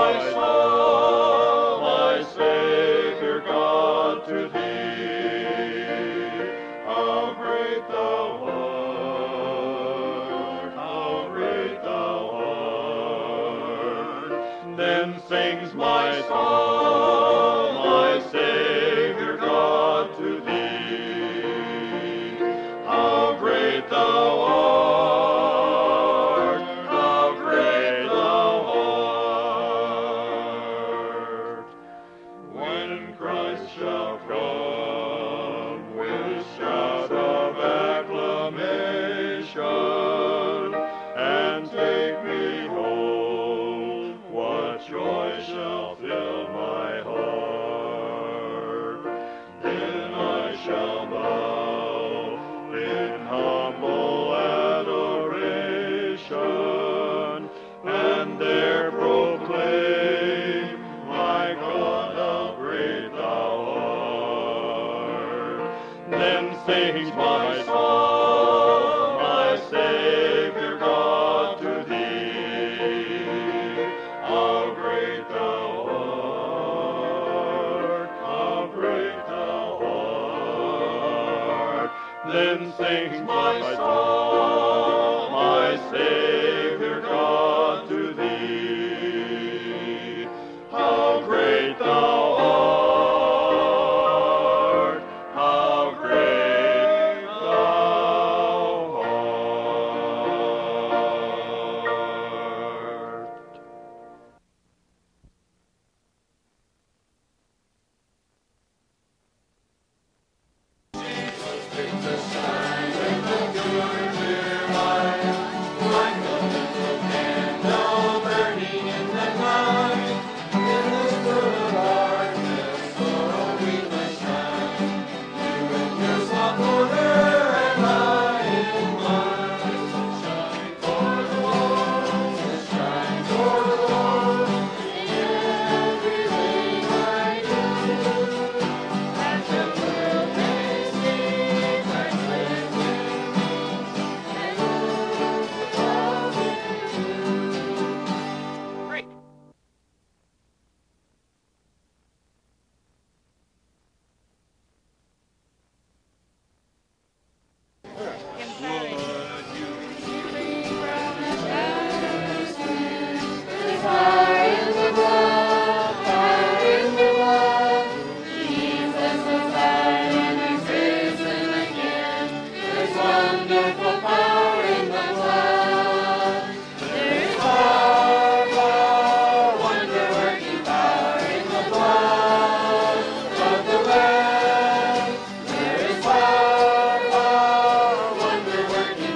soul, my Savior God, to thee. How great thou art, how great thou art. Then sings my soul, my Savior God, to thee. How great thou art, how great thou art. When Christ shall come with shout of acclamation and take me home, what joy shall fill my heart. Then I shall bow in humble adoration and there proclaim, my God, how great thou art. Then sings my soul, my Savior God, to thee. How great thou art, how great thou art. Then sings my soul, my Savior God, to thee. How great thou art, how great thou art. Wonder working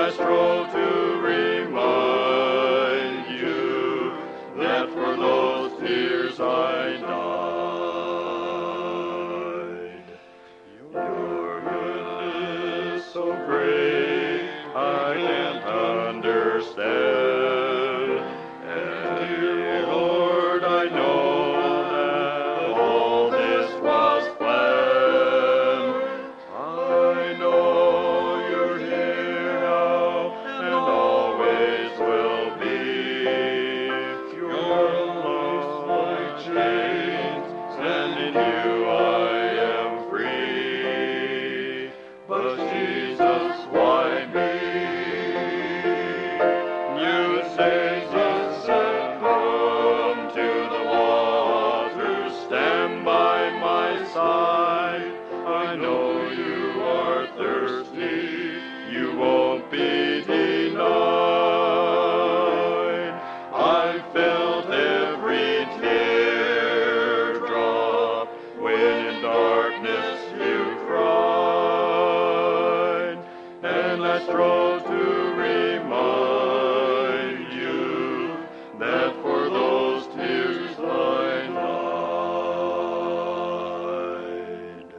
I strove to remind you that for those tears I died. Your goodness so great I can't understand. And dear Lord, I know that all this was planned. I know you're here now and always will be. Your love's like chains, and in you I am free. But Jesus, why me? You say, "Son, come to the water, stand by my side." I know you are thirsty, you won't be denied. I felt every teardrop when in darkness you cried, and I strove to remind you that for those tears I died.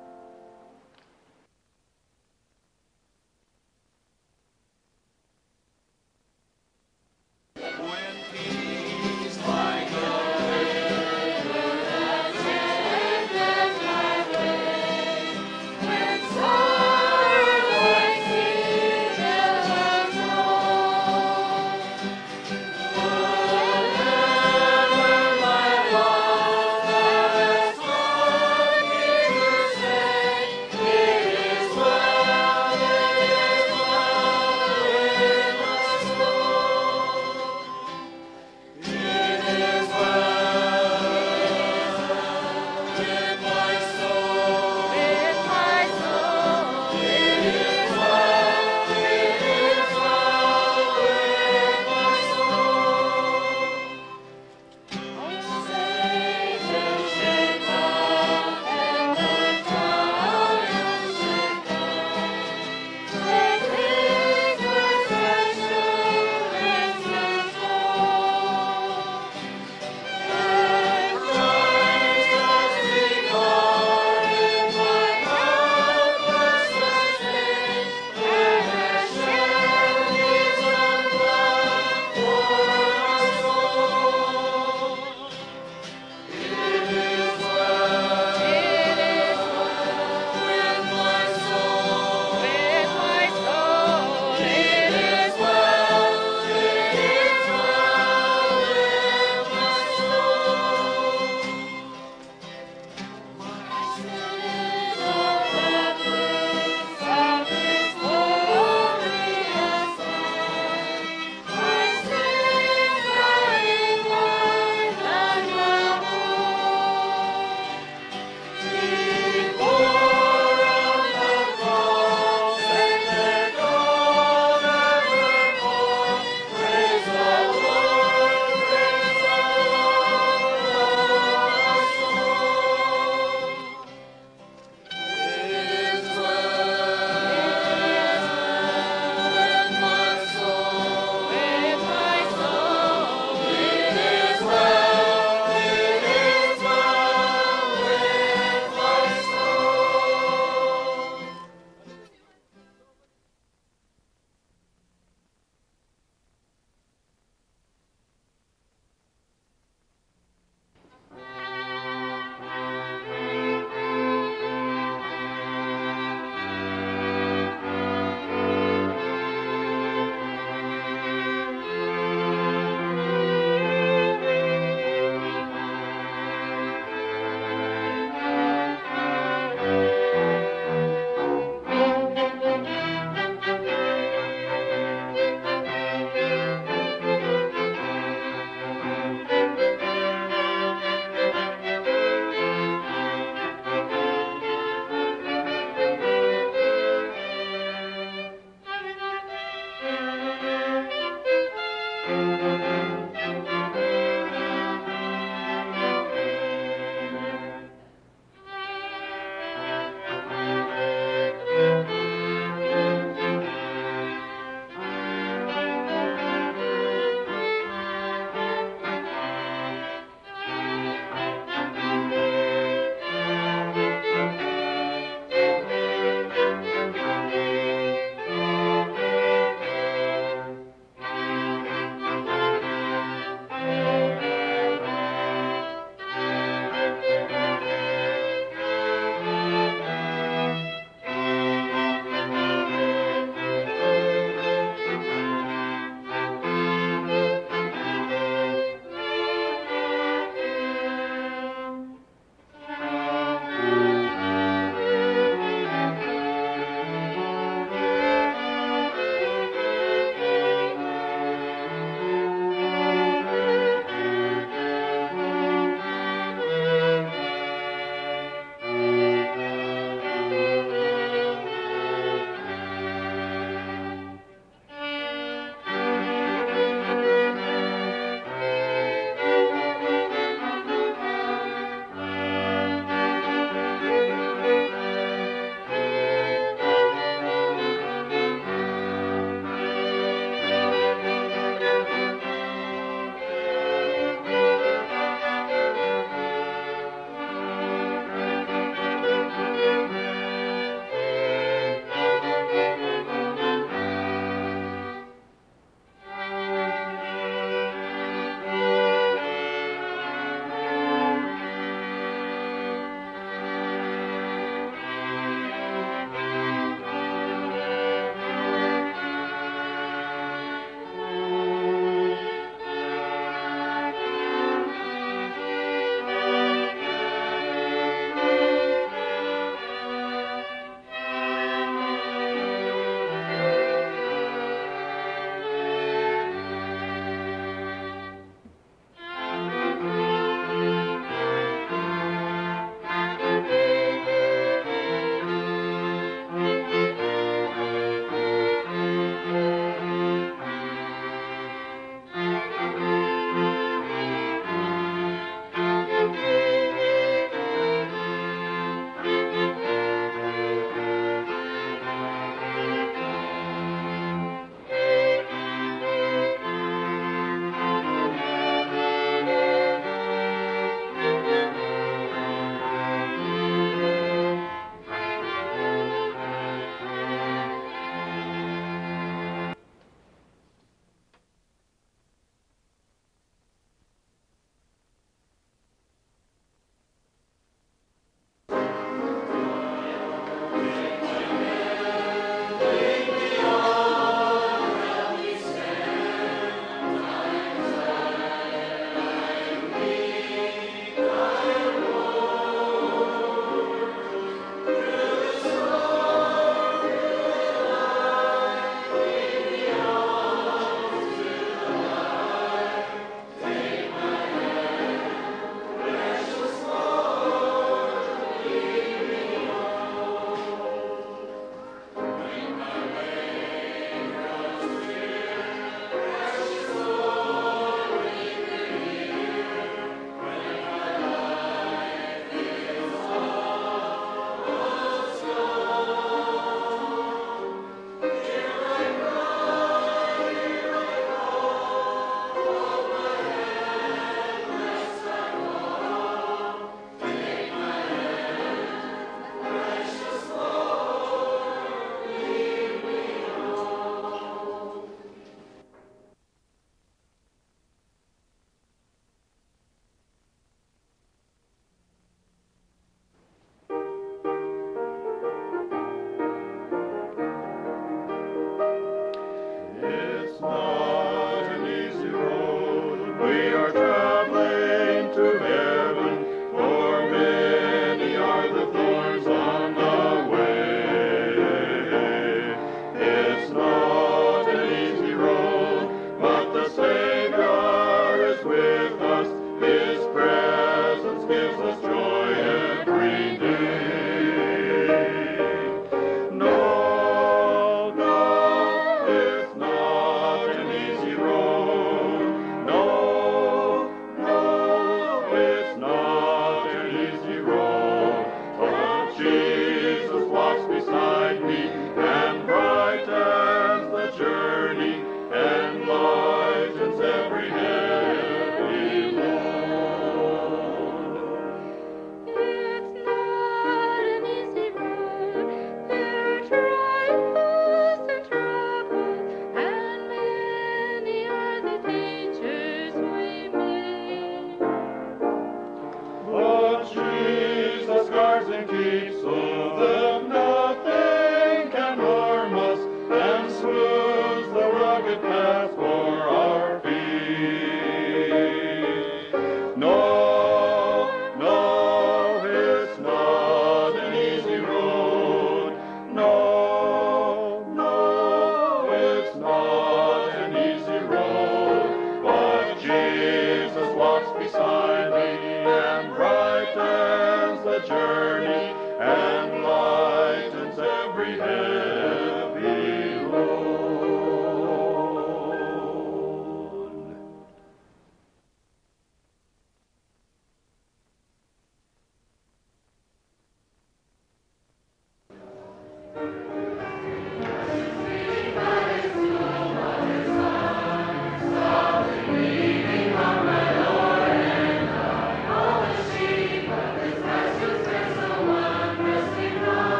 When peace like a When sorrow like sea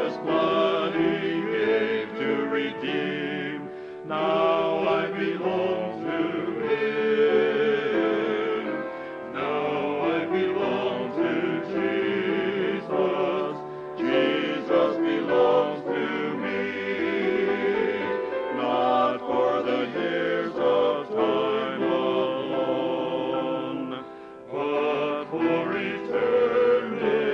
precious blood he gave to redeem. Now I belong to him. Now I belong to Jesus. Jesus belongs to me. Not for the years of time alone, but for eternity.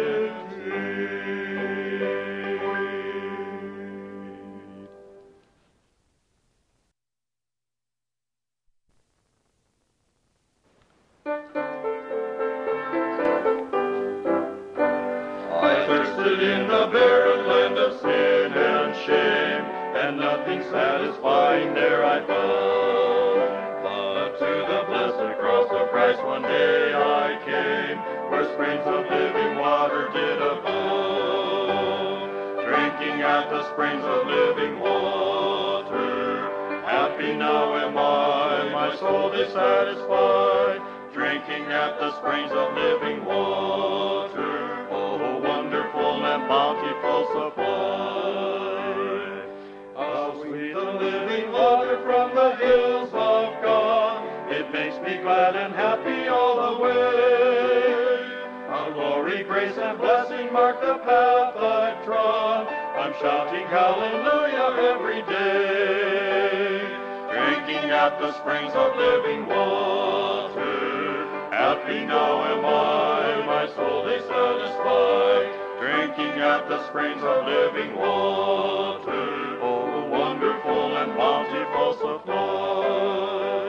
I thirsted in the barren land of sin and shame, and nothing satisfying there I found. But to the blessed cross of Christ one day I came, where springs of living water did abound. Drinking at the springs of living water, happy now am I, my soul is satisfied. Drinking at the springs of living water, oh, wonderful and bountiful supply. How sweet the living water from the hills of God, it makes me glad and happy all the way. How glory, grace, and blessing mark the path I've trod, I'm shouting hallelujah every day. Drinking at the springs of living water, happy now am I, my soul is satisfied. Drinking at the springs of living water, oh, wonderful and bountiful supply.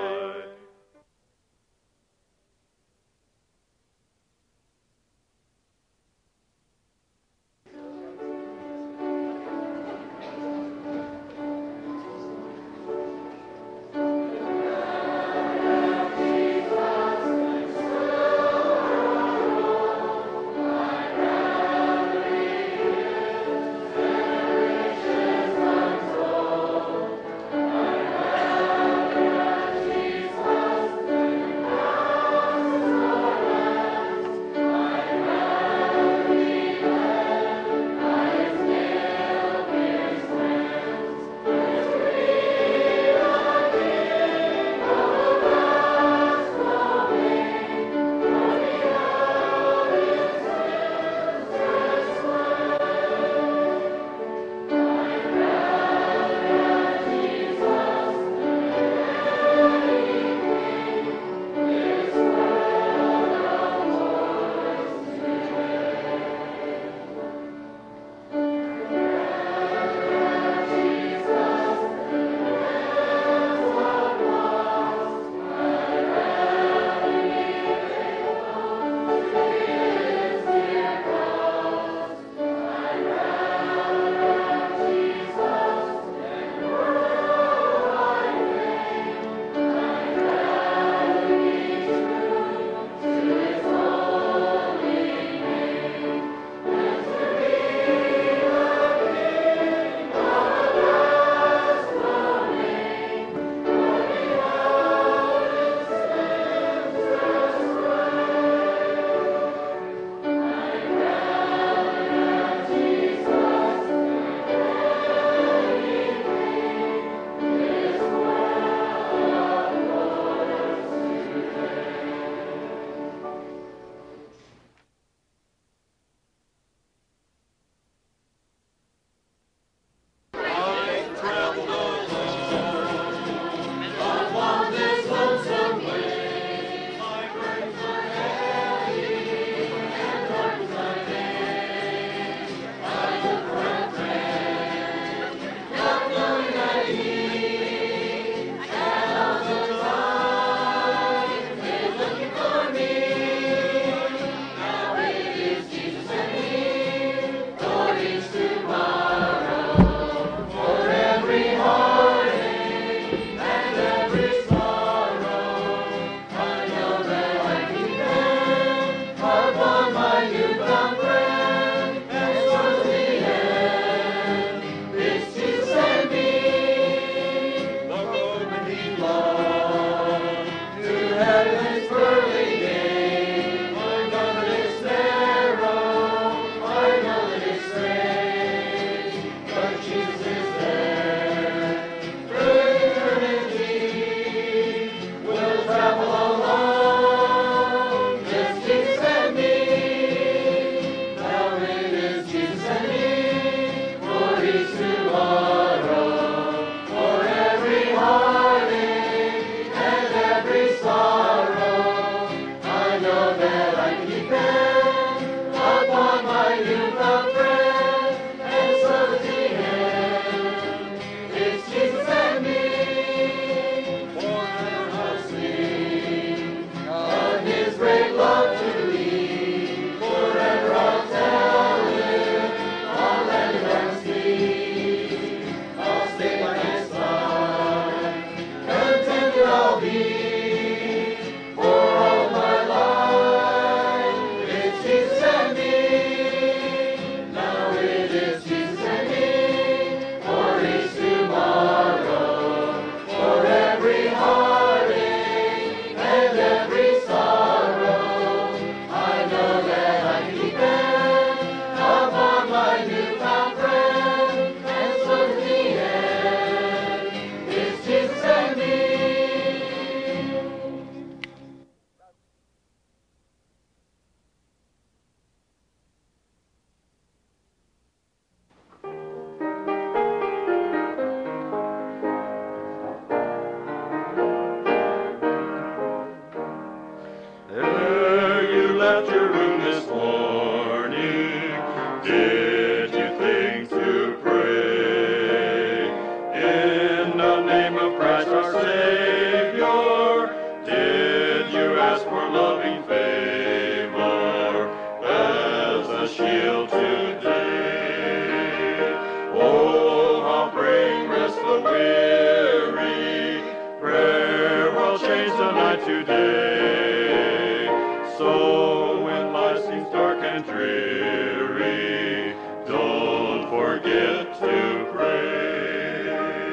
forget to pray.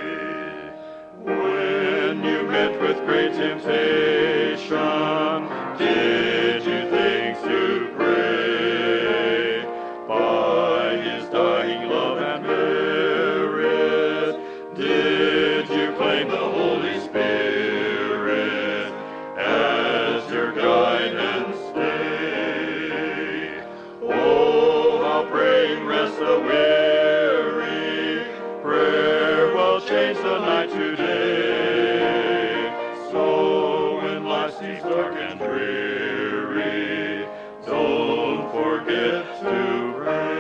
When you met with great temptation, did you think to pray? By his dying love and merit, did you claim the Holy Spirit as your guide and stay? Oh, how praying rests the weary, prayer will change the night to day. So when life seems dark and dreary, don't forget to pray.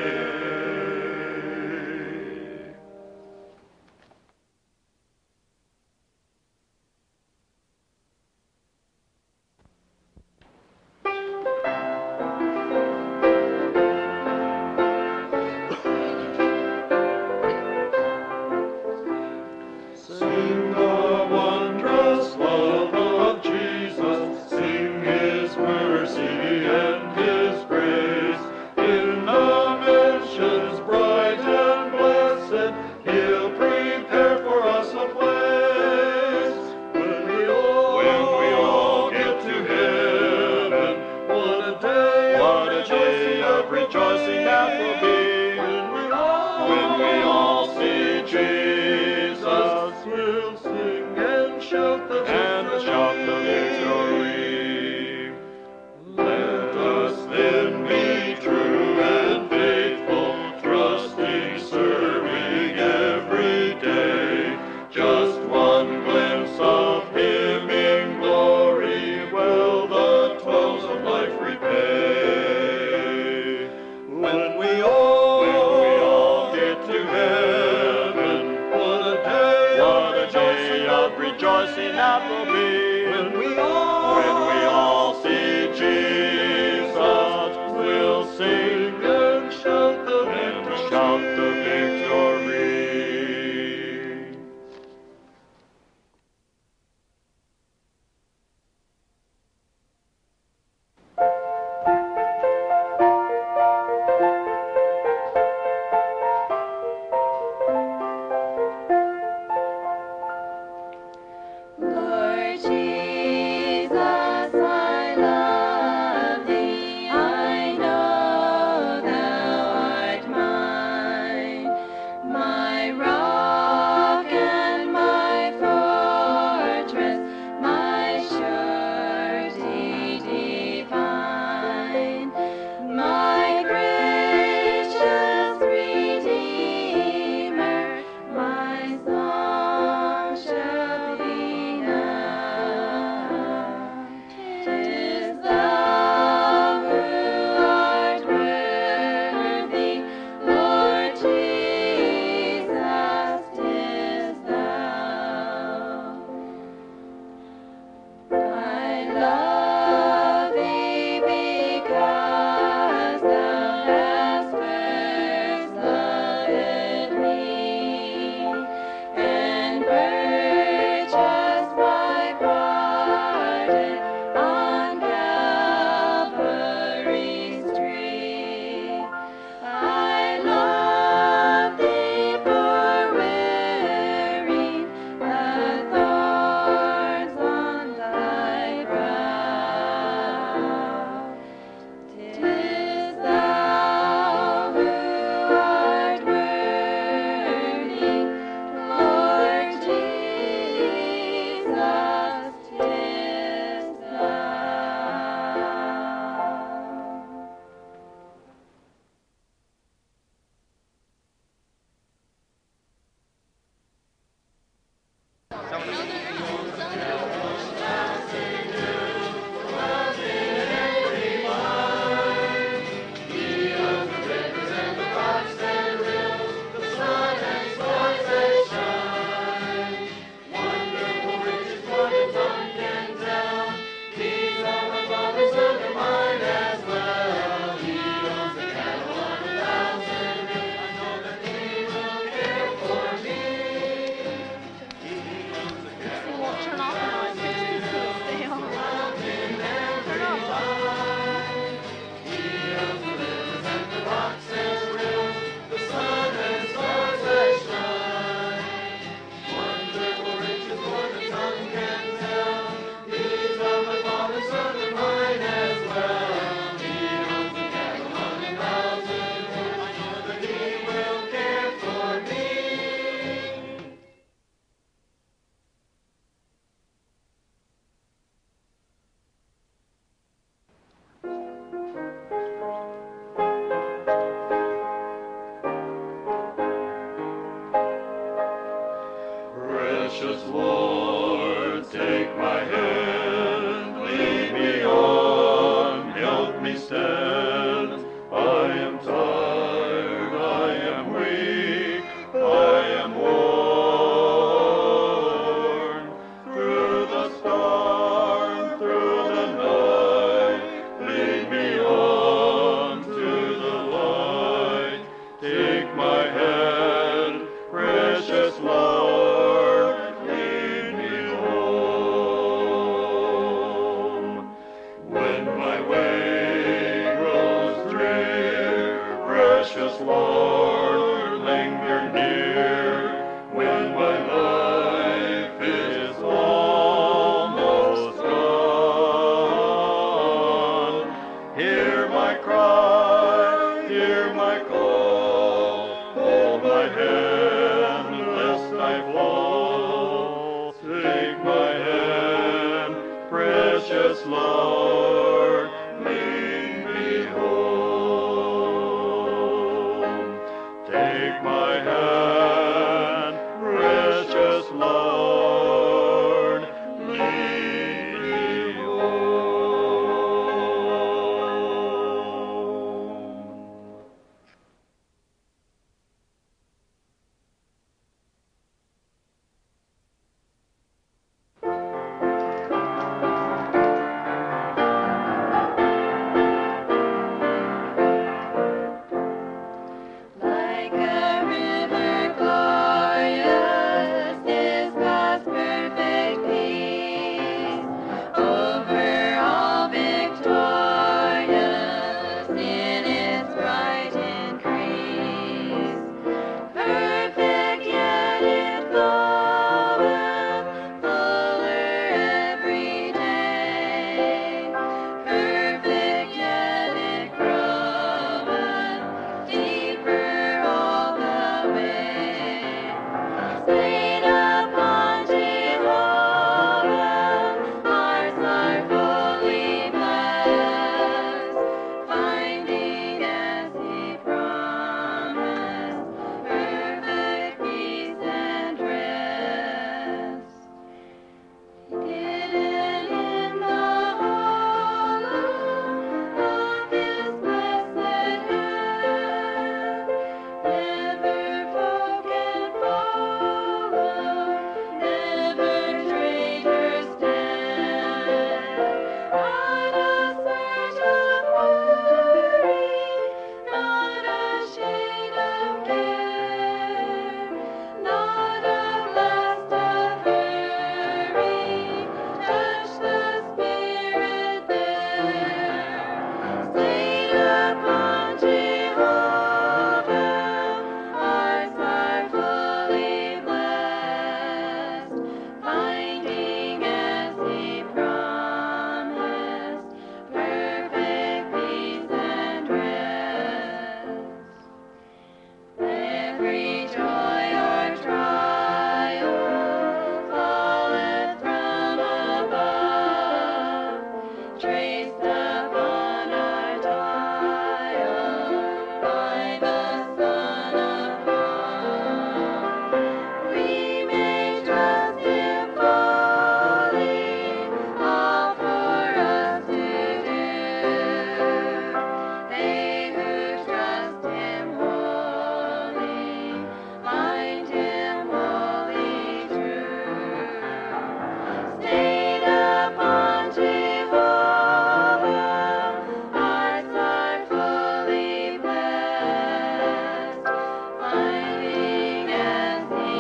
Sing the wondrous love of Jesus, sing his mercy and his grace. In the mansions bright and blessed, he'll prepare for us a place. When we all get to heaven, what a day of rejoicing that will be. When we all see Jesus, we'll sing and shout the victory. Let us then be true and faithful, trusting, serving every day. Just one glimpse of him in glory will the toils of life repay. When we all get to heaven, what a day of rejoicing that will be. When we all see Jesus, we'll sing and shout the victory. Lord Jesus. Precious Lord, take my hand, lead me on, help me stand. I am tired, I am weak, I am worn. Through the storm, through the night, lead me on to the light. Take my hand, precious Lord, lead me home. When my way grows drear, precious Lord, linger near. When my life is almost gone, hear my cry, hear my call. Hold my hand, lest I fall. Take my hand, precious Lord, lead me home. Take my hand, precious Lord, lead me home. Like a river glorious is God's perfect peace, over all victorious in its bright increase. Perfect yet it floweth, fuller every day. Perfect yet it groweth, deeper all the way. Stayed upon Jehovah, hearts are fully blessed, finding as He promised, perfect peace and rest. Hidden in the hollow of His blessed hand, never foe can follow, never traitor stand. Not a surge of worry, not a shade of care, not a blast of hurry, touch the Spirit there. Stayed upon Jehovah, hearts are fully blessed, finding as He promised, perfect peace and rest. Every joy or trial falleth from above, traced upon our dial by the Son of God. We may trust Him fully, all for us to do. They who trust Him wholly, find Him wholly true. Stayed upon Jehovah, hearts are fully blessed, finding as He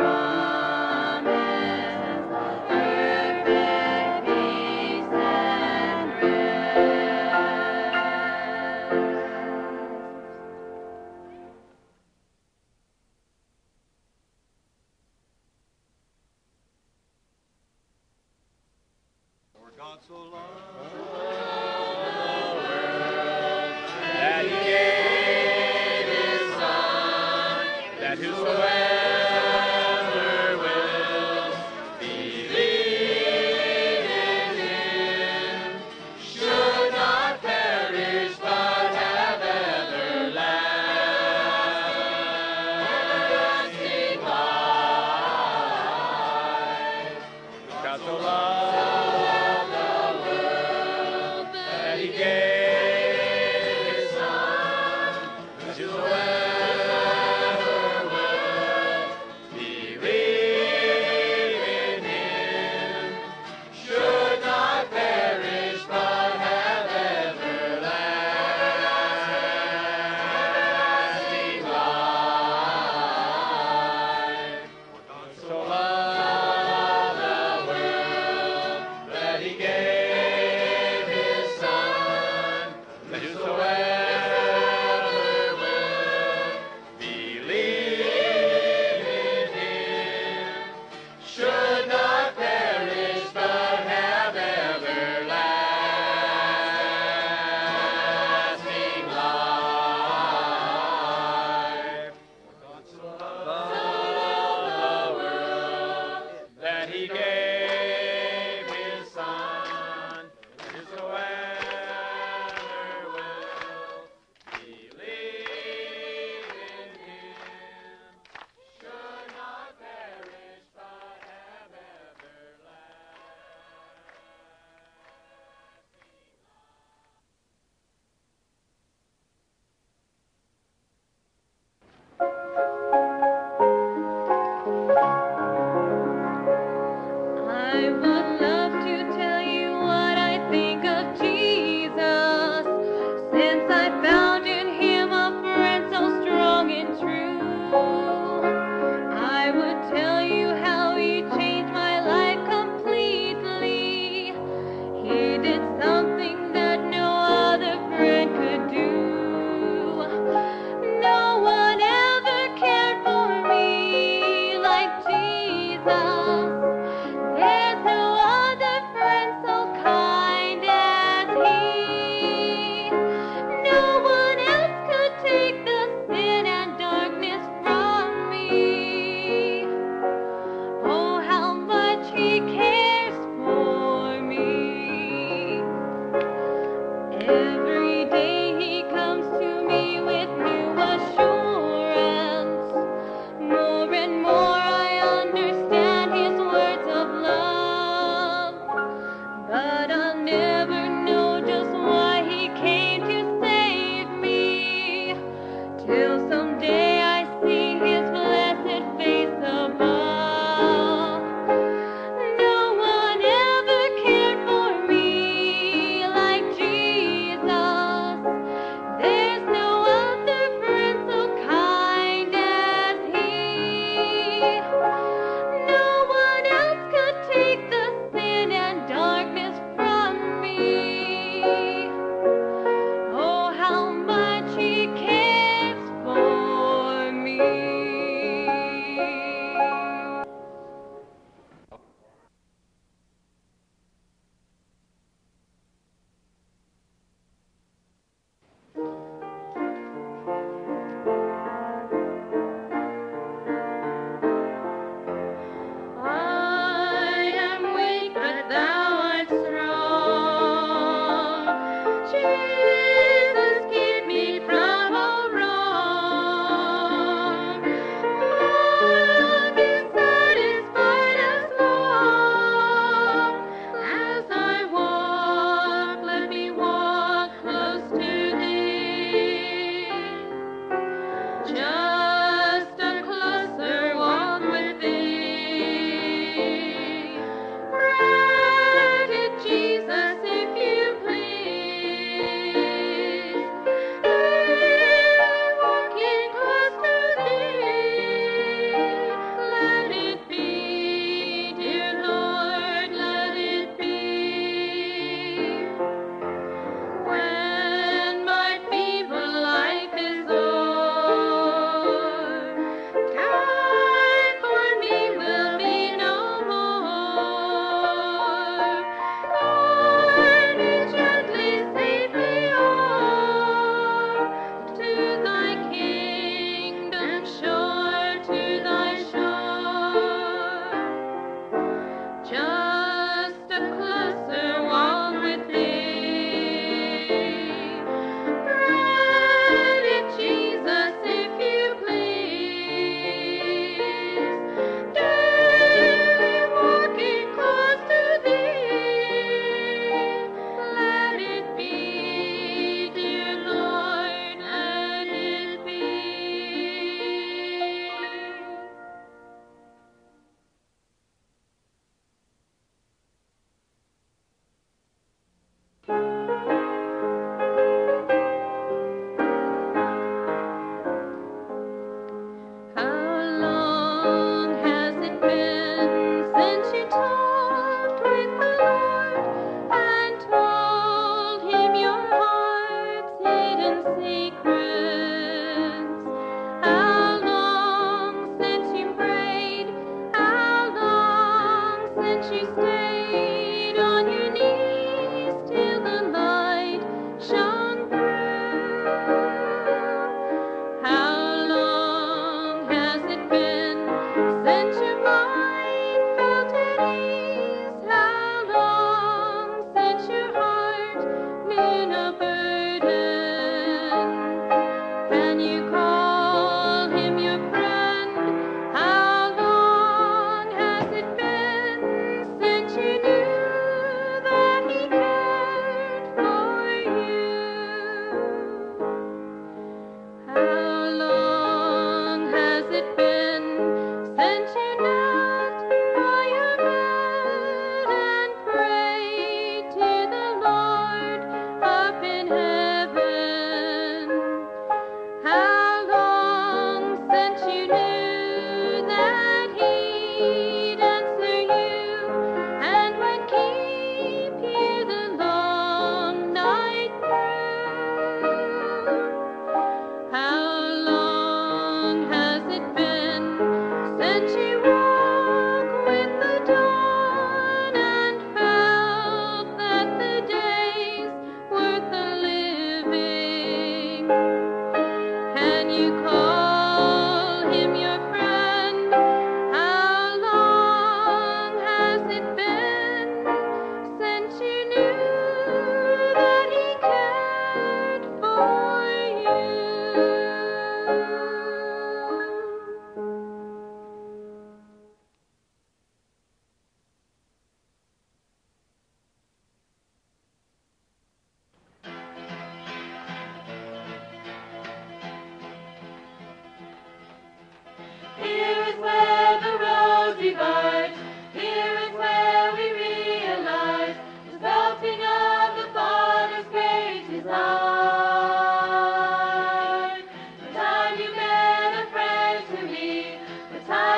promised, perfect peace and For God so loved that He gave His Son, that whosoever will believe in Him should not perish but have everlasting life.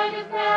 Majesty,